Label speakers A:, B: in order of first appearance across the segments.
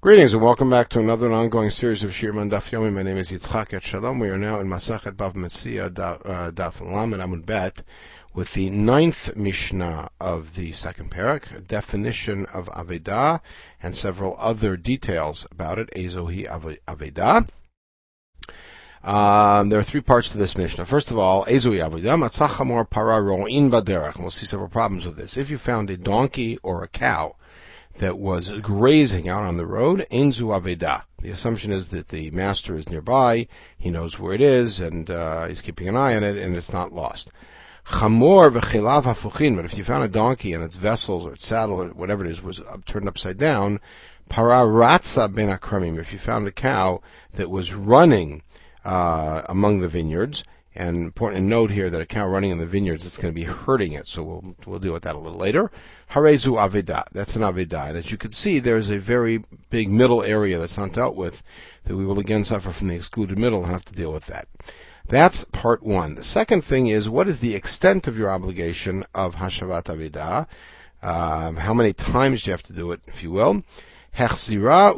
A: Greetings and welcome back to another ongoing series of Shir Man Daf Yomi. My name is Yitzchak Etshalom. We are now in Masachet Bava Metzia Daf Lamed Amud Bet with the 9th Mishnah of the second parak, definition of Avedah, and several other details about it. Ezohi Avedah. There are three parts to this Mishnah. First of all, Ezohi Avedah, Matzah Chamor Para Ro'in Baderech. And we'll see several problems with this. If you found a donkey or a cow that was grazing out on the road, Einzu Avedah. The assumption is that the master is nearby, he knows where it is, and he's keeping an eye on it, and it's not lost. Chamor v'chilav hafuchin, but if you found a donkey and its vessels or its saddle or whatever it is was turned upside down, para ratza ben akramim. If you found a cow that was running among the vineyards, and important to note here that a cow running in the vineyards, it's going to be hurting it, so we'll deal with that a little later. Harezu Avedah, that's an Avedah. And as you can see, there's a very big middle area that's not dealt with, that we will again suffer from the excluded middle and have to deal with that. That's part one. The second thing is, what is the extent of your obligation of Hashavat Avedah? How many times do you have to do it, if you will? Hechzira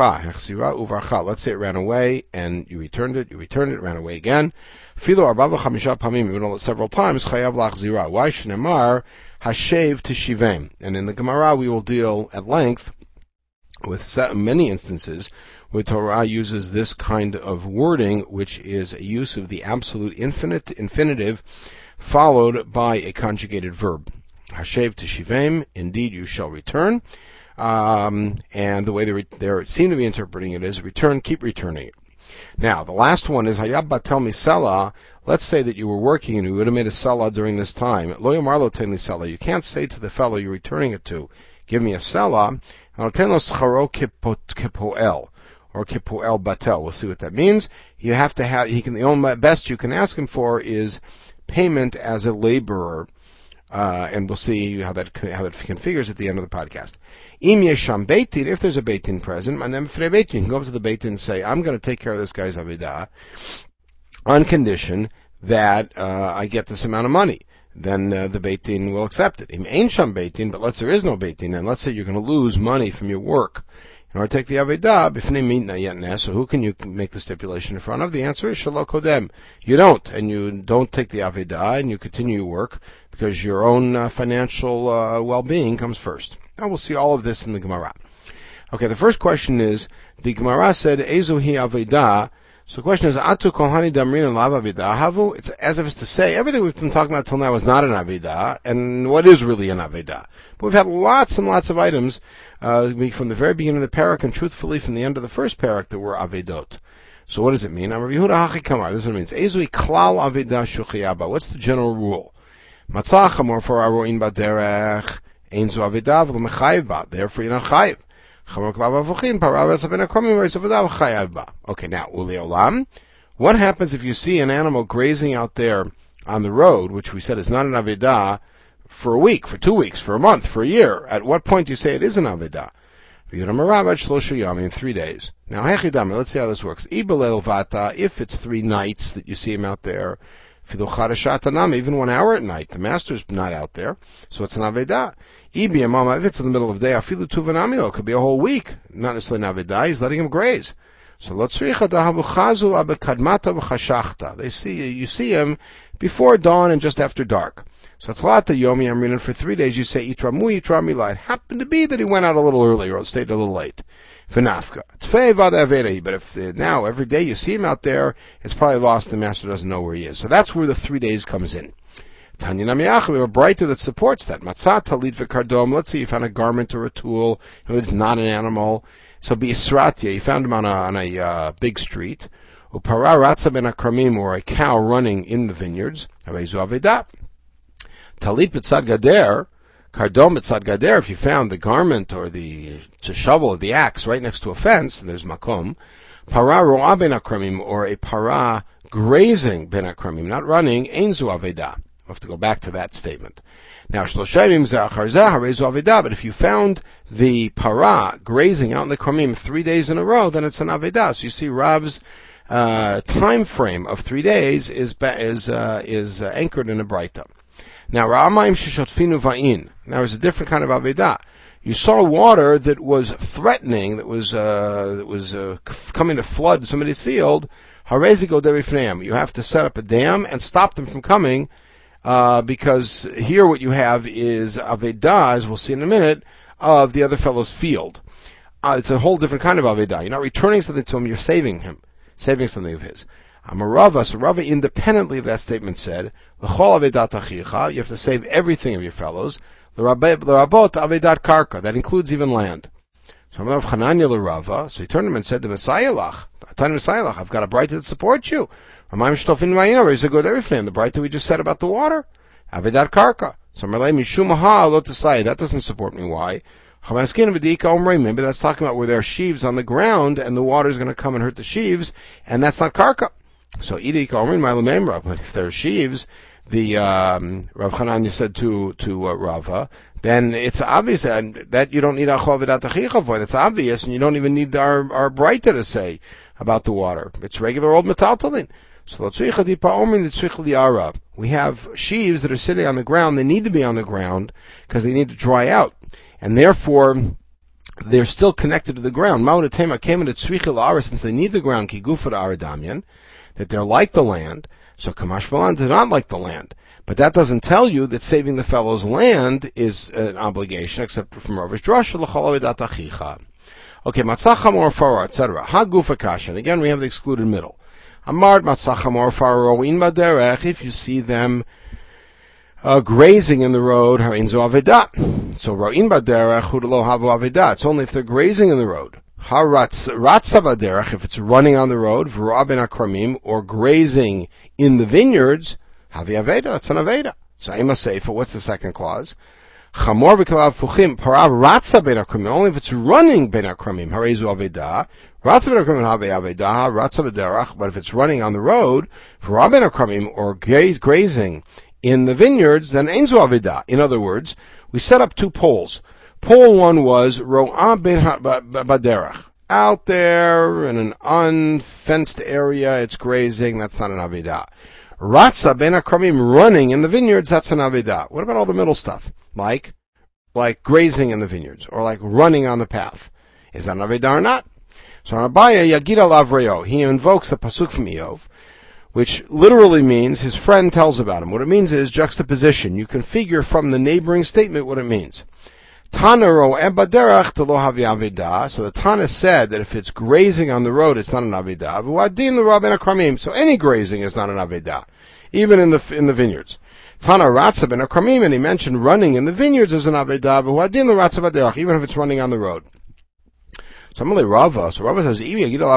A: uvarcha. Let's say it ran away, and you returned it, it ran away again. Filo arba v'chamisha pamim, even several times, chayav lachzira. Why shnemar hashev teshivim? And in the Gemara we will deal at length with many instances where Torah uses this kind of wording, which is a use of the absolute infinitive followed by a conjugated verb. Hashev teshivim, indeed you shall return. And the way they seem to be interpreting it is return, keep returning it. Now, the last one is Hayab Batel Misela. Let's say that you were working and you would have made a Salah during this time. Lo Yomarlo Ten Salah. You can't say to the fellow you're returning it to, give me a Salah. Ten Lo Scharo Kipoel or Kipoel Batel. We'll see what that means. You have to have. The only best you can ask him for is payment as a laborer. And we'll see how that configures at the end of the podcast. Im yesham beitin, if there's a beitin present, manem frei beitin, you can go up to the beitin and say, I'm going to take care of this guy's Avedah on condition that I get this amount of money. Then the beitin will accept it. Im ein sham beitin, but let's say there is no beitin, and let's say you're going to lose money from your work in order to take the Avedah, b'fnei mitna yetneh, so who can you make the stipulation in front of? The answer is shelo kodem. You don't, and you don't take the Avedah, and you continue your work, because your own financial well-being comes first. Now we'll see all of this in the Gemara. Okay, the first question is, the Gemara said, Ezohi Avedah. So the question is, Atu Kohani Damrin Lav Avedah Havu? It's as if it's to say, everything we've been talking about till now is not an Avedah, and what is really an Avedah? But we've had lots and lots of items from the very beginning of the parak, and truthfully from the end of the first parak, that were Avedot. So what does it mean? Amar Yehuda Hachi Kamar. This is what it means. Ezohi Klal Avedah Shuchiyaba. What's the general rule? Matzah Chamor for Aroin Baderech. Einzu Avedah v'lo mechayev ba. Therefore, you're not chayev. Chamor klav avuchin parav ben akromim v'eiz Avedah v'chayev ba. Okay, now uli olam. What happens if you see an animal grazing out there on the road, which we said is not an Avedah, for a week, for 2 weeks, for a month, for a year? At what point do you say it is an Avedah? In 3 days. Now, hechidam. Let's see how this works. Ibelel vata. If it's 3 nights that you see him out there. Even 1 hour at night, the master's not out there, so it's an Avedah. If it's in the middle of the day, afilu tuvanamilo, it could be a whole week, not necessarily an Avedah, he's letting him graze. So they see, you see him before dawn and just after dark. So it's lata yomi amrinan, for 3 days you say itramu itramila. It happened to be that he went out a little early or stayed a little late. V'nafka. But if now every day you see him out there, it's probably lost. The master doesn't know where he is. So that's where the 3 days comes in. Tanya Namiyach, we have a brighter that supports that. Matzah talit v'kardom. Let's say you found a garment or a tool. It's not an animal. So be Isratya. You found him on a big street. Upara ratza ben akramim, or a cow running in the vineyards. Harezu Avedah. Talit b'tzad gader. Kardom etzad gader, if you found the garment or the shovel or the axe right next to a fence, and there's makom. Para ro'a ben akramim, or a para grazing ben akramim, not running, einzu avedah. We'll have to go back to that statement. Now, shloshayim za'achar zah harezu avedah, but if you found the para grazing out in the kramim 3 days in a row, then it's an avedah. So you see Rav's time frame of 3 days is anchored in a braita. Now, Ra'amayim sheshotfinu va'in. Now, there's a different kind of Avedah. you saw water that was threatening, that was coming to flood somebody's field, Harezigo derifneim. You have to set up a dam and stop them from coming, because here what you have is Avedah, as we'll see in a minute, of the other fellow's field. It's a whole different kind of Avedah. You're not returning something to him, you're saving something of his. Amarava, so Rava independently of that statement said, L'chol Avedat achicha, you have to save everything of your fellows, L'rabot Avedat karka, that includes even land. So Rav Chananya l'Rava, so he turned him and said to Messiah, I've got a bright that supports you. The bright that we just said about the water. Avedat karka. So that doesn't support me. Why? Maybe that's talking about where there are sheaves on the ground and the water is going to come and hurt the sheaves, and that's not karka. So but if there are sheaves, the Rav Chananya said to Rava, then it's obvious that you don't need achol v'dat achicha for. That's obvious, and you don't even need our breita to say about the water. It's regular old metaltalin. So we have sheaves that are sitting on the ground. They need to be on the ground because they need to dry out, and therefore they're still connected to the ground. Ma'unatema came into tzricha l'ara since they need the ground. Kigufa aradamyan, that they're like the land. So kamash balan, they're not like the land. But that doesn't tell you that saving the fellow's land is an obligation, except from Rav Drasha l'chol avedat achicha. Okay, matzacham or farah, etc. Ha gufa kashan. Again, we have the excluded middle. Amard matzacham or farah in baderech. If you see them grazing in the road, harin zo avedat. So ro'in baderech hudelo havu avedat. It's only if they're grazing in the road. Ha ratza baderech. If it's running on the road, v'ro'a ben akramim, or grazing in the vineyards. Havi Aveda, that's an Aveda. So Ema Seifa, what's the second clause? Chamor v'kalav fuchim, parav ratza ben akramim, only if it's running ben akramim, harezu Aveda, ratza ben akramim havi Aveda, ratza b'derach, but if it's running on the road, parav ben akramim, or grazing in the vineyards, then enzu Aveda. In other words, we set up two poles. Pole one was ro'ah ben baderach. Out there in an unfenced area, it's grazing, that's not an Aveda. Ratza ben akramim, running in the vineyards, that's an avedah. What about all the middle stuff? Like grazing in the vineyards, or like running on the path. Is that an avedah or not? So Abaya Yagid alav, he invokes the pasuk from Eov, which literally means his friend tells about him. What it means is juxtaposition. You can figure from the neighboring statement what it means. Tanaro ebaderach to lo havi avedah. So the Tana said that if it's grazing on the road, it's not an avedah. V'adin l'ra ben akramim. So any grazing is not an avedah, even in the vineyards. Tana ratza ben akramim, and he mentioned running in the vineyards as an avedah. V'adin l'ratza baderach, even if it's running on the road. So I'm only Rava. So Rava says,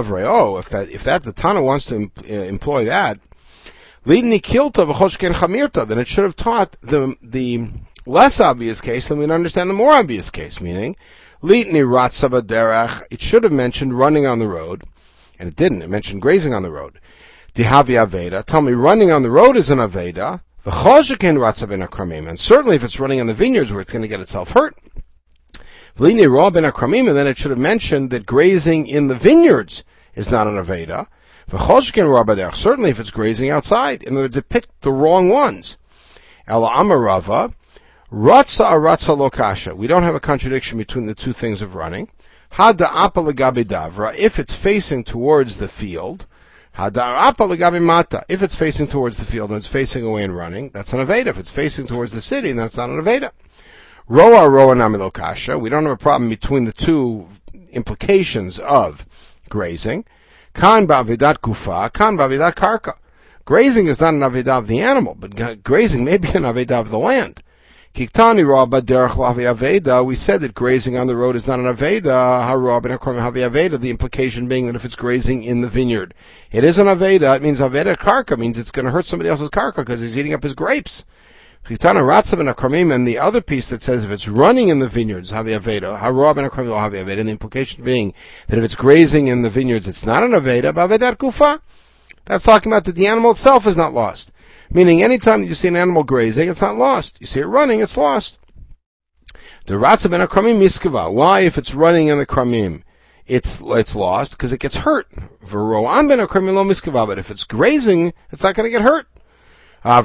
A: if that the Tana wants to employ that, lidni kilta v'choshken chamirta, then it should have taught the less obvious case, then we'd understand the more obvious case, meaning, litni ratza baderach, it should have mentioned running on the road, and it didn't, it mentioned grazing on the road. Dihavi aveda, tell me running on the road is an aveda, v'choshekin ratza ben akramim, and certainly if it's running in the vineyards where it's going to get itself hurt. Litni ra ben akramim, and then it should have mentioned that grazing in the vineyards is not an aveda, v'choshekin ra baderach, certainly if it's grazing outside. In other words, it picked the wrong ones. Ela amarava, Ratza aratza lokasha. We don't have a contradiction between the two things of running. Hada apa legabe davra. If it's facing towards the field. Hada apa legabe mata. If it's facing towards the field and it's facing away and running, that's an aveda. If it's facing towards the city, then that's not an aveda. Roa nami lokasha. We don't have a problem between the two implications of grazing. Kan ba'avedat kufa. Kan ba'avedat karka. Grazing is not an aveda of the animal, but grazing may be an aveda of the land. Kiktani ra baderach lavi aveda. We said that grazing on the road is not an aveda. Hara ben akram havi aveda. The implication being that if it's grazing in the vineyard, it is an aveda. It means aveda karka, means it's going to hurt somebody else's karka because he's eating up his grapes. Kiktana ratza ben akramim, and the other piece that says if it's running in the vineyards, havi aveda. Hara ben akram havi aveda. And the implication being that if it's grazing in the vineyards, it's not an aveda. Bavedat kufa. That's talking about that the animal itself is not lost. Meaning, anytime that you see an animal grazing, it's not lost. You see it running, it's lost. The ratza ben akramim miskava. Why, if it's running in the kramim, it's lost? Because it gets hurt. V'ro'am ben akramim lo miskava. But if it's grazing, it's not going to get hurt. But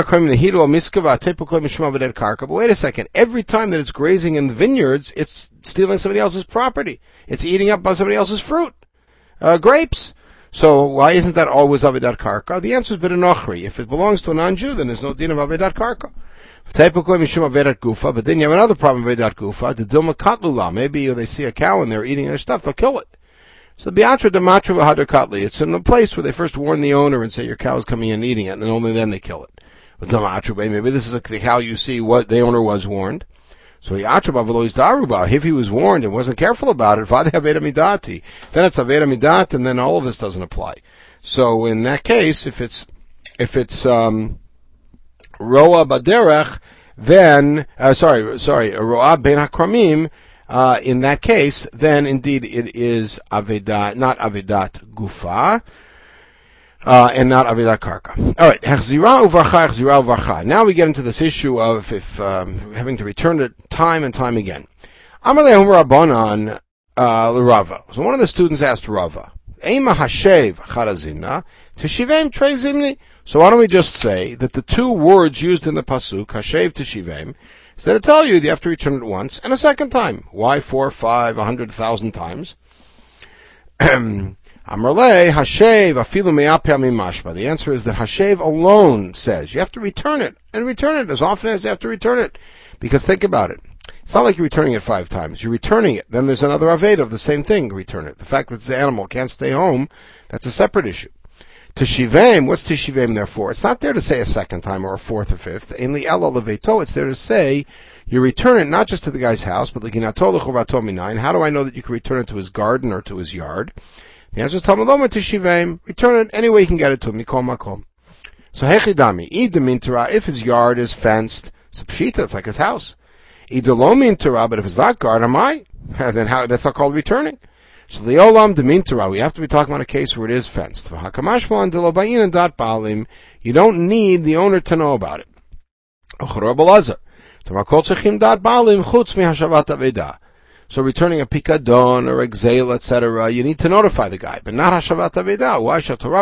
A: wait a second. Every time that it's grazing in the vineyards, it's stealing somebody else's property. It's eating up on somebody else's fruit, grapes. So why isn't that always Avedat Karka? The answer is B'Nochri. If it belongs to a non-Jew, then there's no din of Avedat Karka. But then you have another problem with Avedat Gufa. The Dilma Katlula. Maybe they see a cow and they're eating their stuff, they'll kill it. So Biatra Dematra V'Hadar Katli. It's in a place where they first warn the owner and say your cow is coming in and eating it, and only then they kill it. But maybe this is the cow you see what the owner was warned. So if he was warned and wasn't careful about it, then it's Aveda Midat, and then all of this doesn't apply. So in that case, if it's Roa Baderech, then Roa Ben Hakramim, in that case, then indeed it is Avedat, not Avedat Gufa, and not Avedat Karka. Alright, Hechzira Uvarcha. Now we get into this issue of if having to return it time and time again. Amalei Rabbanan Rava. So one of the students asked Rava, Eima Hashev Charazimna, Teshivem Trei Zimni. So why don't we just say that the two words used in the Pasuk, Hashev Teshivem, is that to tell you have to return it once and a second time. Why 4, 5, 100,000 times? Amarle, Hashev, afilu me'apeh mimashma. The answer is that Hashev alone says you have to return it, and return it as often as you have to return it. Because think about it. It's not like you're returning it 5 times. You're returning it. Then there's another Aveda of the same thing, return it. The fact that the animal can't stay home, that's a separate issue. Teshivem, what's Teshivem there for? It's not there to say a second time or a fourth or fifth. Ainli ela leveto, it's there to say you return it not just to the guy's house, but l'ginato l'chovato minayin. How do I know that you can return it to his garden or to his yard? The answer is Talmud Lomar Teshivem. Return it any way you can get it to him. Mikol makom. So hechidami, idamin Torah, if his yard is fenced, it's a pshita, it's like his house. Idalomin Torah, but if it's not guard, am I? Then how? That's not called returning. So the olam demin Torah, we have to be talking about a case where it is fenced. You don't need the owner to know about it. So returning a pikadon or exale, etc., you need to notify the guy, but not hashavat aveda. Why?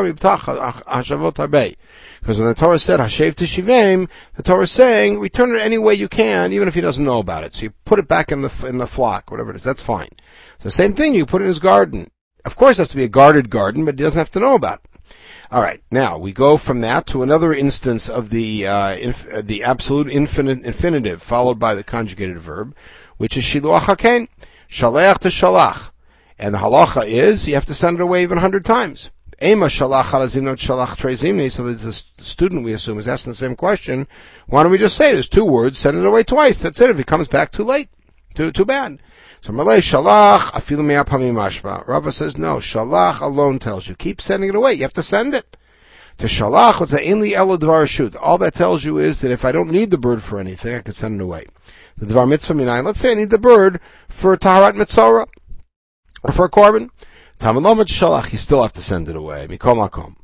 A: Because when the Torah said hashev teshivim, the Torah is saying return it any way you can, even if he doesn't know about it. So you put it back in the flock, whatever it is. That's fine. So same thing, you put it in his garden. Of course, it has to be a guarded garden, but he doesn't have to know about it. All right, now we go from that to another instance of the absolute infinitive followed by the conjugated verb, which is shiluach haken, shalach to shalach, and the halacha is you have to send it away even 100 times. Ema shalach halazimnot shalach trezimni. So the student, we assume, is asking the same question. Why don't we just say there's 2 words, send it away twice? That's it. If he comes back too late, too bad. So Malay shalach afilu me'apamim mashma. Rava says no. Shalach alone tells you keep sending it away. You have to send it. To shalach, what's that? Inli elo dvar shut. All that tells you is that if I don't need the bird for anything, I can send it away. The dvar mitzvah minayin. Let's say I need the bird for taharat mitzvah or for a korban. Talmud Lomar shalach. You still have to send it away. Mikol makom.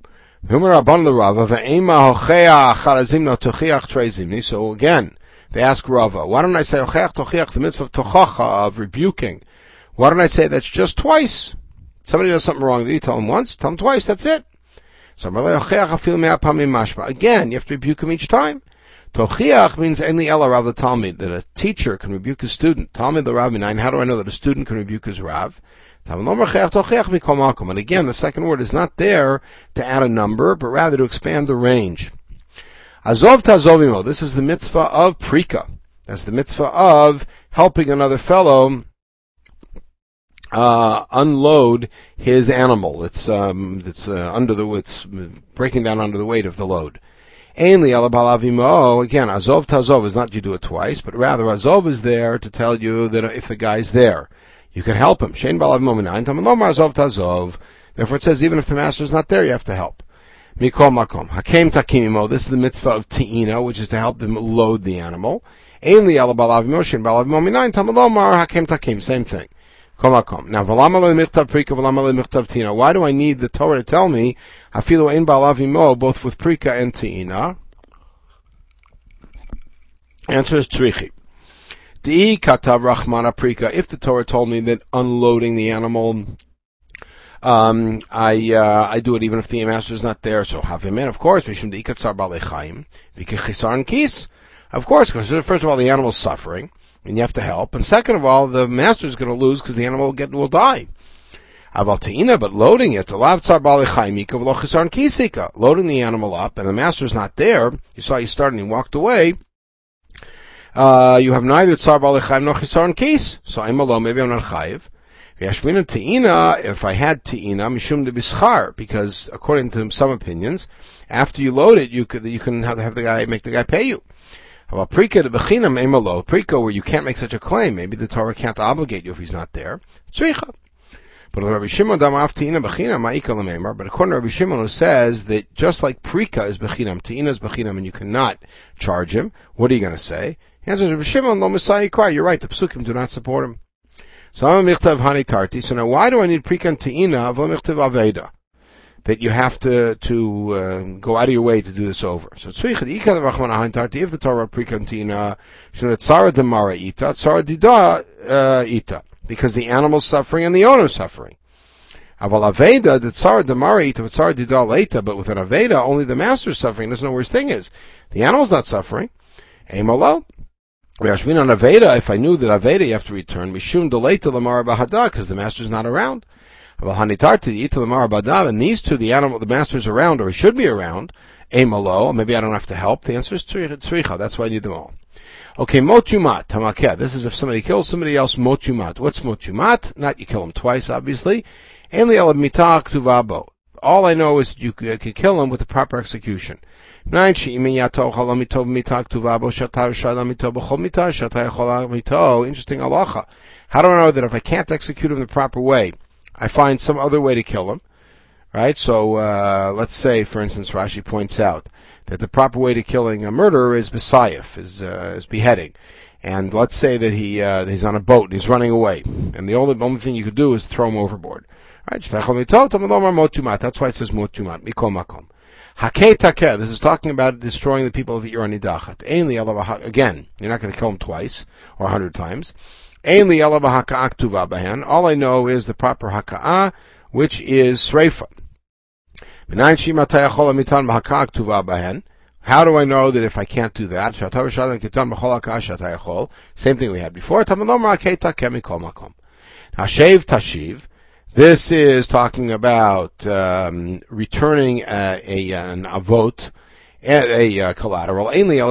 A: So again, they ask Rava, why don't I say ocheach tochiach, the mitzvah of tochacha, of rebuking? Why don't I say that's just twice? Somebody does something wrong, you tell him once, tell him twice, that's it. So again, you have to rebuke him each time. Tochiach means only ela rav the Talmud, that a teacher can rebuke his student. Talmud the Rav minayin. How do I know that a student can rebuke his Rav? And again, the second word is not there to add a number, but rather to expand the range. Azov tazovimo. This is the mitzvah of prika. That's the mitzvah of helping another fellow unload his animal. It's breaking down under the weight of the load. Ainli ala balavimo. Again, azov tazov is not you do it twice, but rather azov is there to tell you that if the guy's there, you can help him. Shein balavimo minayin tamid lomar azov tazov. Therefore, it says even if the master is not there, you have to help. Mikol makom. Hakem takimimo. This is the mitzvah of te'ina, which is to help them load the animal. Ainli ala balavimo shein balavimo minayin tamid lomar hakem takim. Same thing. Now, why do I need the Torah to tell me afilu ein balavimo both with prika and te'ina? Answer is trichi. Di katav rachmana prika. If the Torah told me that unloading the animal I do it even if the master is not there. So havimen, of course, mishum deikatzar balechaim v'kechisarn kis. Of course, because first of all, the animal's suffering, and you have to help. And second of all, the master is going to lose because the animal will die. But loading it, loading the animal up, and the master's not there, you saw he started and he walked away, you have neither tzar balechaim nor chisarn kis. So I'm alone, maybe I'm not chayiv. If I had te'ina, mishum de bischar, because according to some opinions, after you load it, you can have the guy, make the guy pay you. About prika de bechinam emalo, prika where you can't make such a claim, maybe the Torah can't obligate you if he's not there. Tzricha. But Rabbi Shimon dam te'ina bechinam ma'ika l'meimar, but according to Rabbi Shimon who says that just like prika is bechinam, te'ina is bechinam, and you cannot charge him, what are you going to say? He answers, Rabbi Shimon lo Messiah cry. You're right, the psukim do not support him. So I'm a michtav hani tarti. So now why do I need prika and te'ina v'lo michtav aveda? That you have to go out of your way to do this over. So if the Torah wrote prika and te'ina, tzara demara ita, tzara dida ita, because the animal's suffering and the owner's suffering. Aval aveda, the tzara demara ita, tzara dida leita, but with an aveda, only the master's suffering. Doesn't know where his thing is. The animal's not suffering. Emalo. Rashmin on aveda, if I knew that aveda you have to return, mishum deleita lamara bahada, because the master's not around. And these two, the master's around, or he should be around, emalo, maybe I don't have to help. The answer is tzricha, that's why I need them all. Okay, motumat, tamakeh. This is if somebody kills somebody else, motumat. What's motumat? Not you kill him twice, obviously. All I know is you can kill him with the proper execution. Interesting halacha. How do I know that if I can't execute him the proper way, I find some other way to kill him? Right? So, let's say, for instance, Rashi points out that the proper way to killing a murderer is besayif, is beheading. And let's say that he's on a boat and he's running away. And the only thing you could do is throw him overboard. Right? That's why it says motumat, mikol makom. Hakei takeh, this is talking about destroying the people of Yer Nidachat. Again, you're not going to kill them twice, or 100 times. All I know is the proper haka'ah, which is sreifa. How do I know that if I can't do that? Same thing we had before. Hashev tashiv. This is talking about returning an avot, a collateral.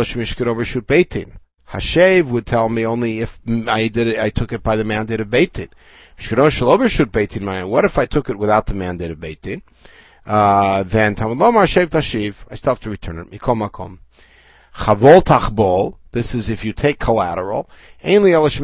A: Hashev would tell me only if I took it by the mandate of Beit Din. What if I took it without the mandate of Beit Din? Then Talmud Lomar Hashev tashiv. I still have to return it. Mikol makom. Chavol tachbol. This is if you take collateral. Again, you have to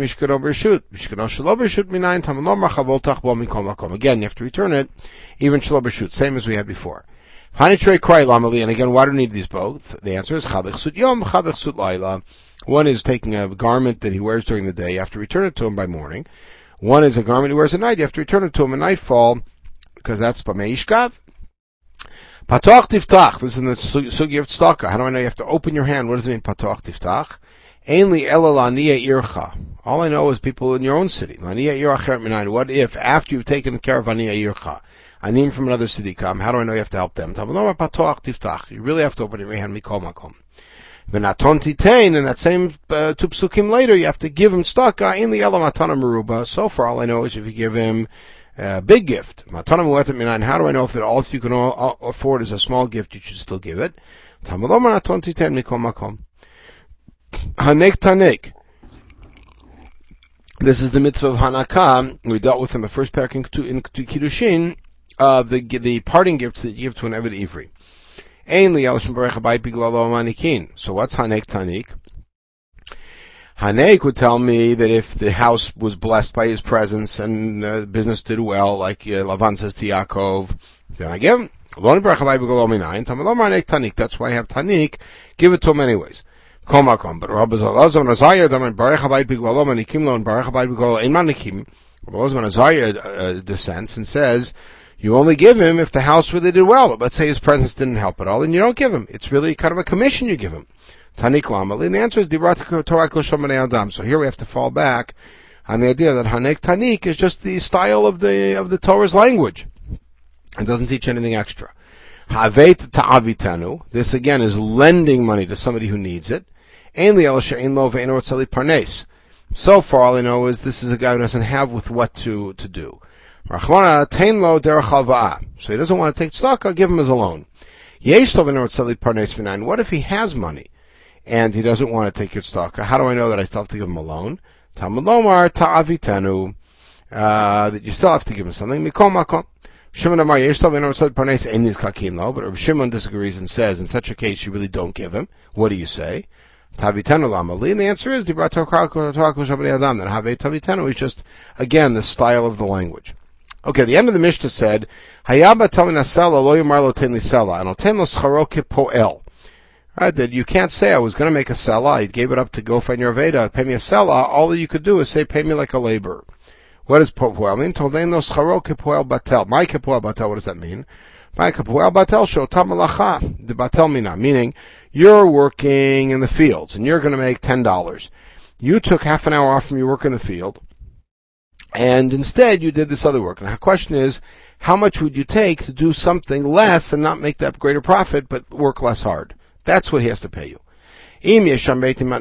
A: return it, even shelo b'reshut, same as we had before. And again, why do we need these both? The answer is chadich sut yom, chadich sut laila. One is taking a garment that he wears during the day, you have to return it to him by morning. One is a garment he wears at night, you have to return it to him at nightfall, because that's b'mei ishkav. Patoch tiftach, this is in the sugi of tzedakah. How do I know you have to open your hand? What does it mean, patoch tiftach? Ainli ela laniya ircha. All I know is people in your own city. Laniya ircha. What if, after you've taken care of laniya ircha, anim from another city come, how do I know you have to help them? You really have to open your hand, mikol makom. V'naton titein, and that same two psukim later, you have to give him tzedakah, ainli ela matana meruba. So far, all I know is if you give him a big gift. How do I know if that all you can afford is a small gift, you should still give it? Hanek tanek. This is the mitzvah of Hanakah. We dealt with in the first parak in Kiddushin of the parting gifts that you give to an Eved Ivri. So what's Hanek tanik? Hanek would tell me that if the house was blessed by his presence and business did well, like Lavan says to Yaakov, then I give him. That's why I have tanik. Give it to him anyways. But Rabbi Elazar dissents and says, you only give him if the house really did well. But let's say his presence didn't help at all, and you don't give him. It's really kind of a commission you give him. Tanik Lama. And the answer is Torah. So here we have to fall back on the idea that Hanek Tanik is just the style of the Torah's language. It doesn't teach anything extra. Havet ta'avitanu. This again is lending money to somebody who needs it. So far, all I know is this is a guy who doesn't have with what to do. So he doesn't want to take stock, I'll give him as a loan. What if he has money and he doesn't want to take your stock? How do I know that I still have to give him a loan? That you still have to give him something. But Shimon disagrees and says, in such a case, you really don't give him. What do you say? Tavitenu lamali, and the answer is that Tavitenu is just, again, the style of the language. Okay, the end of the Mishnah said, Hayaba telling Asela lo yomar lo ten li sela, and oten lo scharo kipoel. Right, that you can't say, I was going to make a sela, I gave it up to go find your Veda, pay me a sela, all that you could do is say, pay me like a laborer. What does poel mean? Toden lo scharo kipoel batel. My kipoel batel, what does that mean? My kipoel batel shotam malacha, the batel mina, meaning, you're working in the fields, and you're going to make $10. You took half an hour off from your work in the field, and instead you did this other work. And the question is, how much would you take to do something less and not make that greater profit, but work less hard? That's what he has to pay you. So we have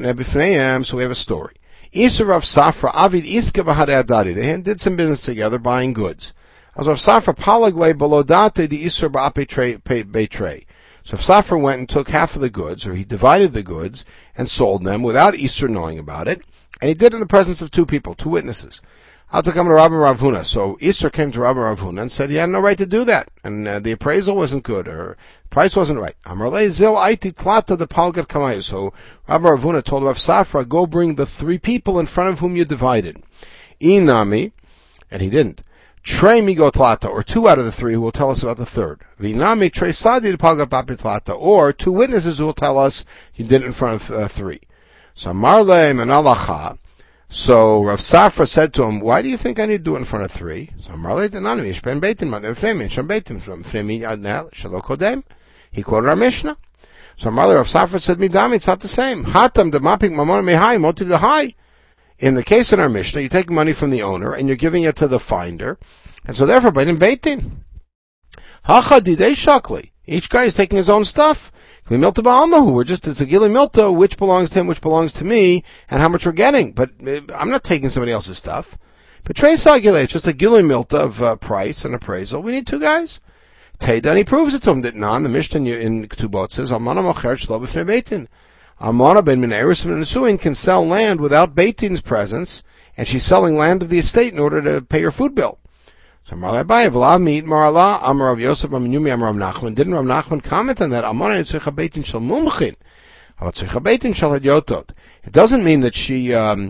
A: a story. Isur Rav Safra, Avid Iska Bahadadadi. They did some business together, buying goods. As Rav Safra, Palagle Belodate, the Isur Ba'ape Betray. So if Safra went and took half of the goods, or he divided the goods and sold them without Isur knowing about it, and he did it in the presence of two people, two witnesses. I'll come to Rabbi Rav Huna. So Isur came to Rabbi Rav Huna and said he had no right to do that, and the appraisal wasn't good, or price wasn't right. Amarle zil aiti tlata the palgat kamayu. So Rabbi Rav Huna told Rav Safra, go bring the three people in front of whom you divided. Inami, and he didn't. Trey migo tlata, or two out of the three who will tell us about the third. Vinami trey sadi palgat bapi tlata, or two witnesses who will tell us you did it in front of three. So Marle menalacha. So Rav Safra said to him, why do you think I need to do it in front of three? So Marle denani mishpen beitin matnefnei sham beitin from fnei adnel shalo kodem. He quoted our Mishnah. So Marle Rav Safra said, midami, it's not the same. Hatam de mapik mamon mehai motiv the high. In the case in our Mishnah, you take money from the owner and you're giving it to the finder, and so therefore, beitin. Hacha didei shakli. Each guy is taking his own stuff. Milta ba'almahu. It's a gili milta, which belongs to him, which belongs to me, and how much we're getting. But I'm not taking somebody else's stuff. But trei sagile, it's just a gili milta of price and appraisal. We need two guys. Teda, and he proves it to him that the Mishnah in Ketubot says, Almana mocher shlo b'fnei beitin. Almana ben Menaris ben Nesuin can sell land without Beitin's presence, and she's selling land of the estate in order to pay her food bill. So Marla Abaye, V'la meet Marla, Amar Rav Yosef, Aminyumi, Amar Rav Nachman. Didn't Rav Nachman comment on that? Almana tzricha Beitin shel mumchin. But tzricha Beitin shel hadyotot. It doesn't mean that she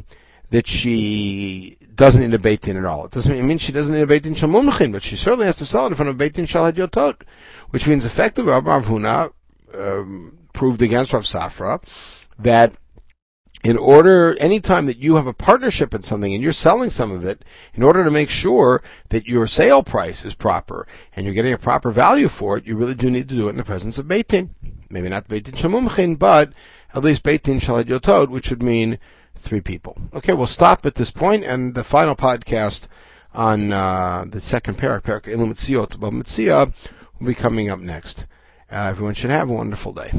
A: doesn't need a Beitin at all. It doesn't mean she doesn't need a Beitin shel mumchin, but she certainly has to sell it in front of Beitin shel hadyotot, which means effectively Rav Huna proved against Rav Safra that in order, anytime that you have a partnership in something and you're selling some of it, in order to make sure that your sale price is proper and you're getting a proper value for it, you really do need to do it in the presence of Beitin. Maybe not Beitin Shamumchin, but at least Beitin Shalad Yotod, which would mean three people. Okay, we'll stop at this point, and the final podcast on the second parak Ilu Mitziot, about Mitzia, will be coming up next. Everyone should have a wonderful day.